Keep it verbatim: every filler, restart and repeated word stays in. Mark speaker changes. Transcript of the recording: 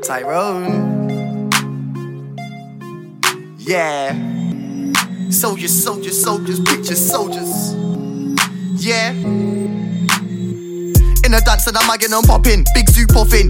Speaker 1: Tyrone. Yeah. Soldiers, soldiers, soldiers, picture soldiers. Yeah. In a dance and I'm magging and popping, big zoo puffing.